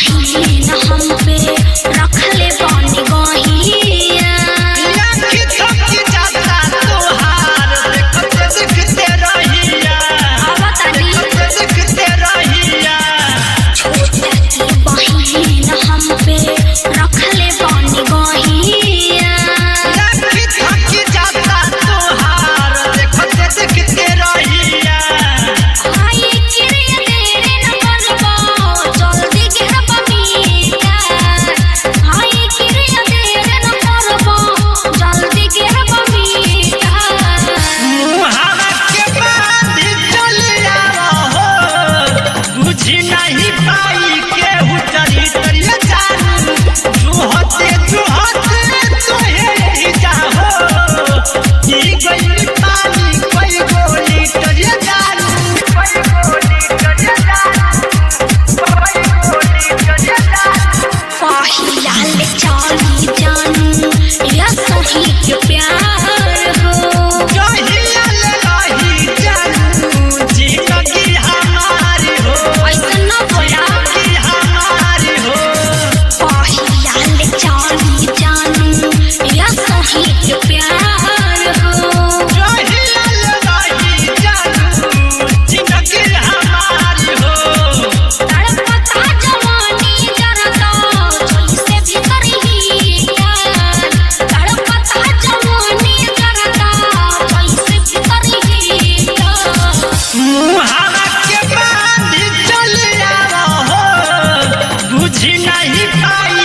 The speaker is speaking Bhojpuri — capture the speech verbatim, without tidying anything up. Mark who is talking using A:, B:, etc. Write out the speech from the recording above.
A: बहिन हम पे रखले बानी गहिया
B: आँखी थकी जाता तोहार देखते देखते रहिया
A: आवतानी
B: देखते देखते रहिया
A: छोटा की बहिन हम पे रखले बानी गहिया
B: आँखी थकी जाता तोहार देखते देखते रहिया
A: आई किरे तेरे न करबो जल्दी गिरबा मीठा आई किरे तेरे न करबो जल्दी गिरबा मीठा
B: मुहावा के बांधी चल आवो बुझी नहीं पाई केहू चली तरिया जानू जुहते जुहते तोहे ही जाहो ई गई पानी कोई गोली तरिया जानू कोई गोली तरिया जानू कोई गोली तरिया जानू
A: पहिला ले चली जानू या सही के प्यार हो
B: कहिया ले रही जानू जिंदगी हमारी हो
A: ऐसा न बोला
B: जिंदगी हमारी हो
A: पहिला ले चली जानू या सही के प्यार हो
B: कहिया ले रही जानू जिंदगी हमारी हो
A: तड़पता जवानी जरता जैसे भीतर ही जान तड़पता जवानी जरता जैसे भीतर ही जान
B: मुहावा के बांधी चल आवो बुझी नहीं पाई